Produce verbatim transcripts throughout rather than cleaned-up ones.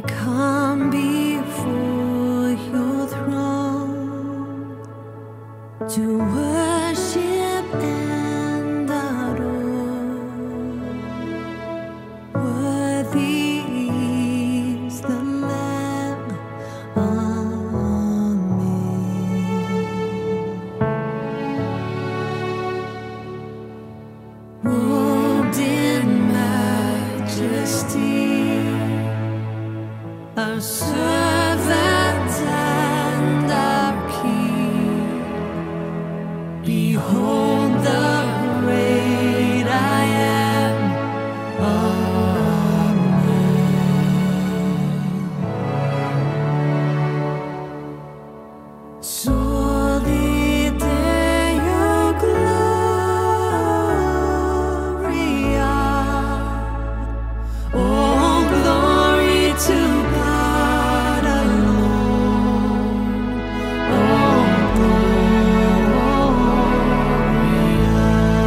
come before your throne to worship and adore. Worthy is the Lamb. Amen. Robed in majesty, our servant and our King, behold the great I am. Amen. Soli Deo Gloria, all glory to God alone. All Gloria.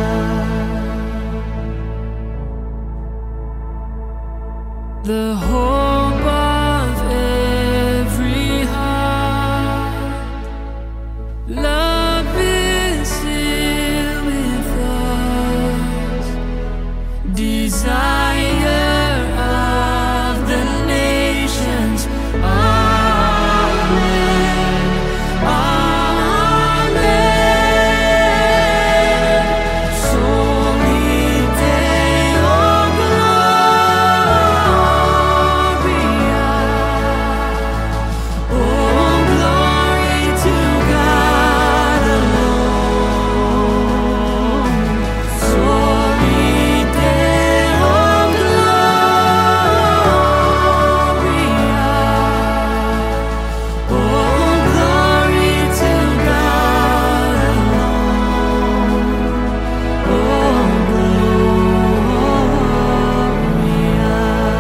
The hope of every heart, love is here with us, desire of the nations. Amen. Amen. Soli Deo Gloria, all glory to God alone. Soli Deo Gloria, all glory to God alone. All Gloria.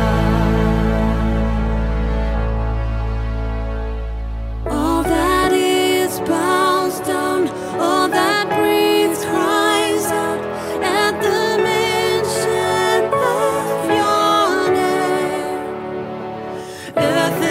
All that is bows down, all that breathes cries out at the mention of your name. Earth